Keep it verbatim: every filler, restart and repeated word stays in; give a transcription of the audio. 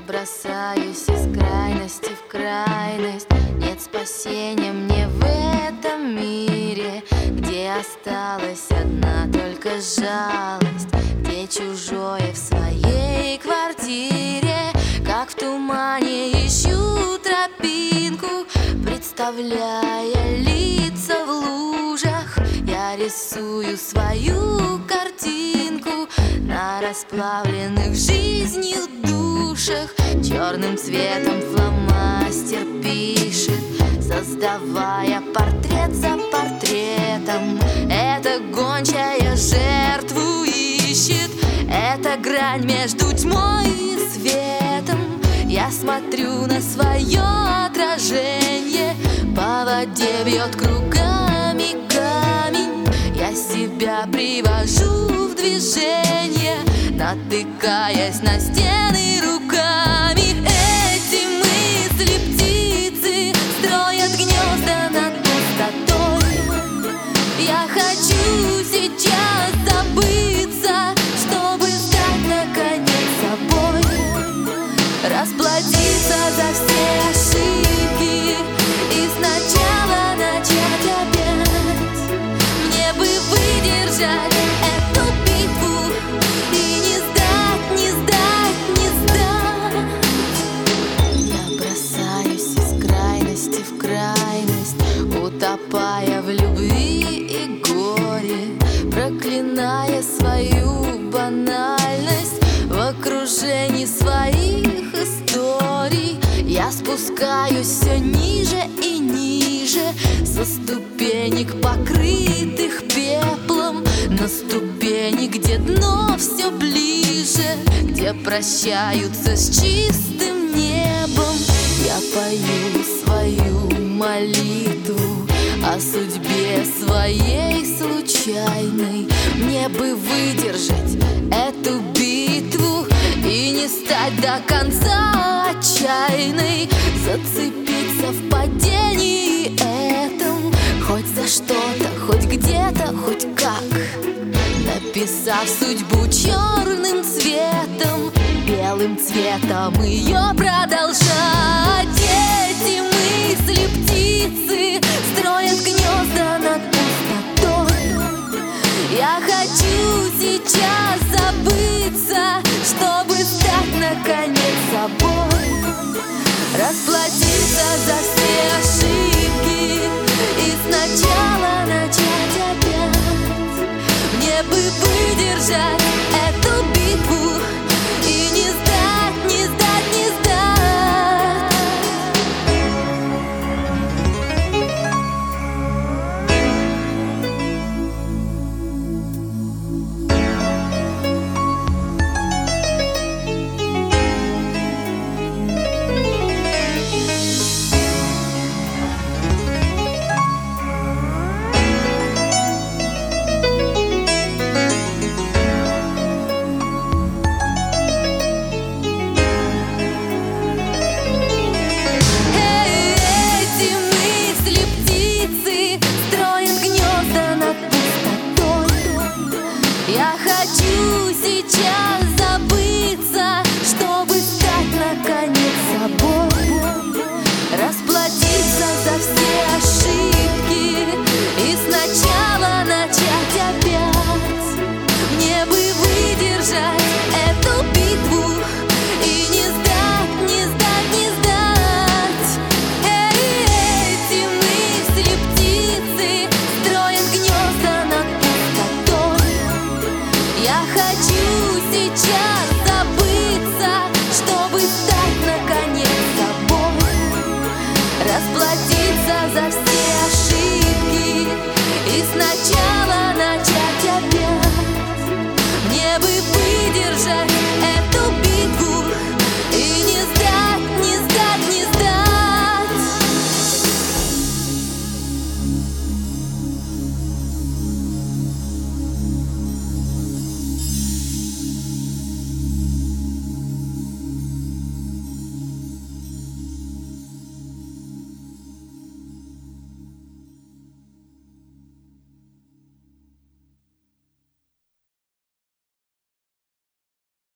бросаюсь из крайности в крайность. Нет спасения мне в этом мире, где осталась одна только жалость, где чужое в своей квартире. Как в тумане ищу тропинку, представляя лица в лужах. Я рисую свою картинку на расплавленных жизнью душах. Черным цветом фломастер пишет, создавая портрет за портретом. Эта гончая жертву ищет, это грань между тьмой и светом. Я смотрю на свое отражение, по воде бьет кругами камень. Я себя привожу в движение, натыкаясь на стены руками. Эти мысли птицы строят гнезда над пустотой. Я хочу сейчас забыться, чтобы стать наконец собой. Расплатиться за все ошибки и сначала начать опять. Мне бы выдержать эту битву и не сдать, не сдать, не сдать. Я бросаюсь из крайности в крайность, утопая в любви и горе, проклиная свою банальность в окружении своих историй. Я спускаюсь все ниже и ниже, со ступенек, покрытых пеплом, на ступени, где дно все ближе, где прощаются с чистым небом. Я пою свою молитву о судьбе своей случайной. Мне бы выдержать эту битву и не стать до конца отчаянной, зацепиться в падении этом, хоть за что-то, хоть где-то, хоть как, написав судьбу черным цветом, белым цветом ее продолжать. Эти мысли птицы строят гнезда над пустотой. Я хочу сейчас забыться, чтобы стать наконец собой. Расплатиться за все ошибки и сначала начать опять. Мне бы выдержать